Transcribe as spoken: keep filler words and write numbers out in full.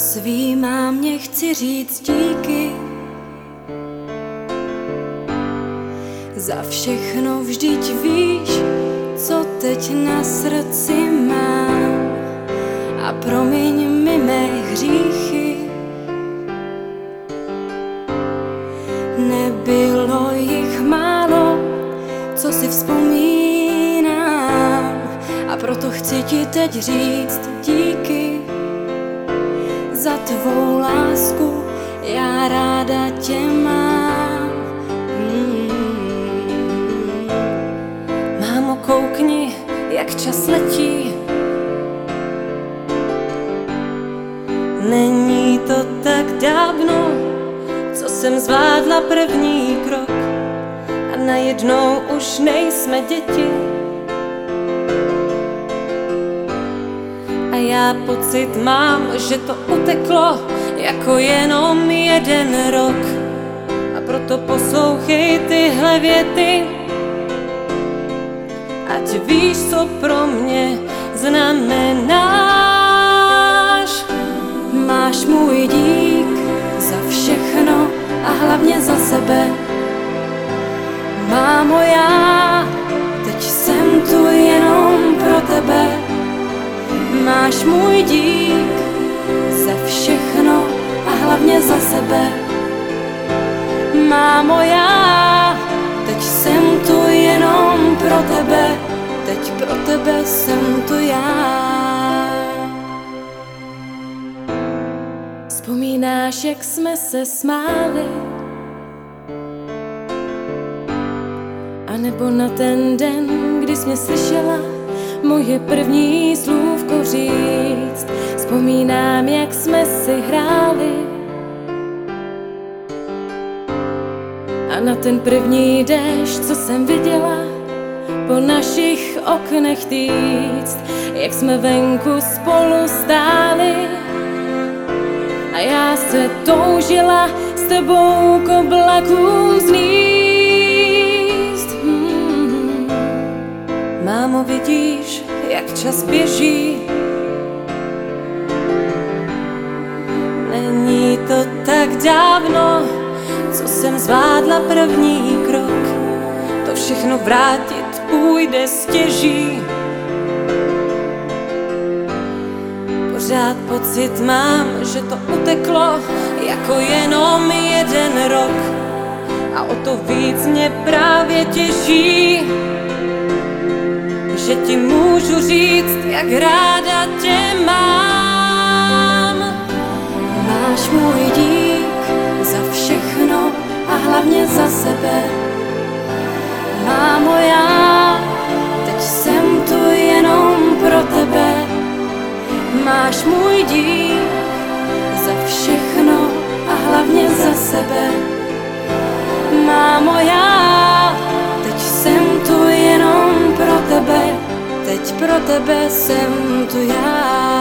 Svý mámě chci říct díky za všechno, vždyť víš, co teď na srdci mám. A promiň mi mé hříchy, nebylo jich málo, co si vzpomínám. A proto chci ti teď říct díky za tvou lásku, já ráda tě mám. Mm. Mámo, koukni, jak čas letí. Není to tak dávno, co jsem zvládla první krok a najednou už nejsme děti. A já pocit mám, že to uteklo jako jenom jeden rok. A proto poslouchej tyhle věty, ať víš, co pro mě znamenáš. Máš můj dík za všechno a hlavně za sebe. Mámo, já teď jsem tu jenom pro tebe. Máš můj dík za všechno a hlavně za sebe. Mámo, já teď jsem tu jenom pro tebe. Teď pro tebe jsem tu já. Vzpomínáš, jak jsme se smáli? A nebo na ten den, kdy jsi mě slyšela moje první slůvko říct? Vzpomínám, jak jsme si hráli a na ten první déšť, co jsem viděla po našich oknech týct, jak jsme venku spolu stáli a já se toužila s tebou k oblakům zlíst. Hmm. Mámo, vidíš, jak čas běží. Není to tak dávno, co jsem zvládla první krok. To všechno vrátit půjde stěží. Pořád pocit mám, že to uteklo jako jenom jeden rok. A o to víc mě právě těší, že ti můžu říct, jak ráda tě mám. Máš můj dík za všechno a hlavně za sebe. Mámo, já teď jsem tu jenom pro tebe. Máš můj dík za všechno a hlavně za sebe. Mámo, já teď jsem tu jenom pro tebe. Teď pro tebe jsem tu já.